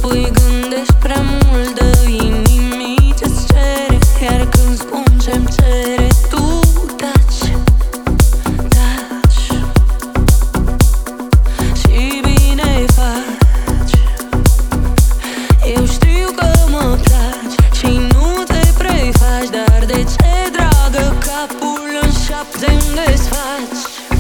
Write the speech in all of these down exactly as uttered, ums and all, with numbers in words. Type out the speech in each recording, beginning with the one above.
spui gândești prea mult, dă inimii ce-ți cere. Iar când spun ce-mi cere, tu taci, taci. Și bine faci. Eu știu că mă placi și nu te prefaci, dar de ce, dragă, capul în șapte-mi desfaci?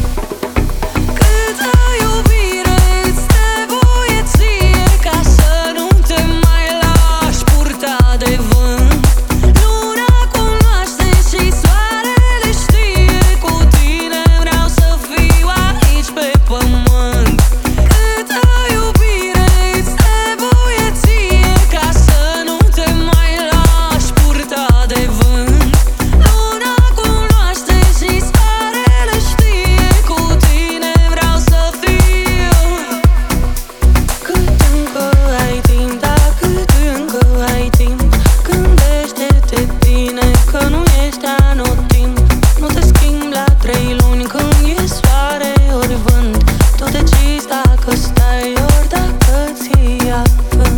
Câtă iubire îți trebuie ție ca să nu te mai lași purta de vânt. Luna cunoaște și soarele știe, cu tine vreau să fiu aici pe pământ. Câtă iubire îți trebuie ție ca să nu te mai lași purta de vânt. Luna cunoaște și soarele știe, cu tine vreau să fiu. Cât încă ai timp, da, cât încă ai timp, gândește-te bine că nu ești anotimp. Nu te schimbi la trei luni când e soare ori vânt. Tu decizi dacă stai ori dacă ți ia vânt.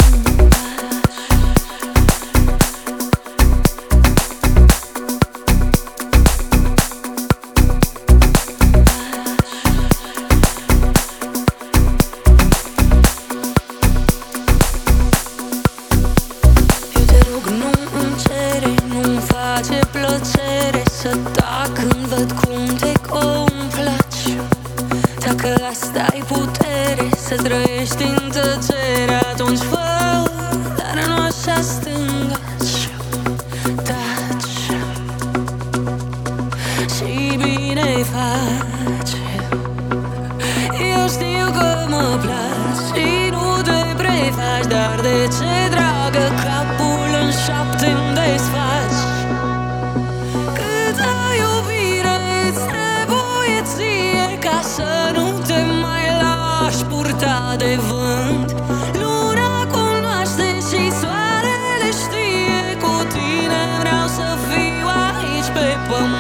Eu te rog, nu îmi cere, nu-mi face plăcere să tac când văd cum te complaci. Dacă asta ai putere, să trăiești în tăcere, atunci fă, dar nu așa stângaci. Taci și bine faci. Eu știu că mă placi și nu te prefaci, dar de ce, dragă, capul în șapte-mi desfaci? Câtă iubire îți trebuie ție ca să nu te mai lași purta de vânt. Luna cunoaște și soarele știe, cu tine vreau să fiu aici pe pământ.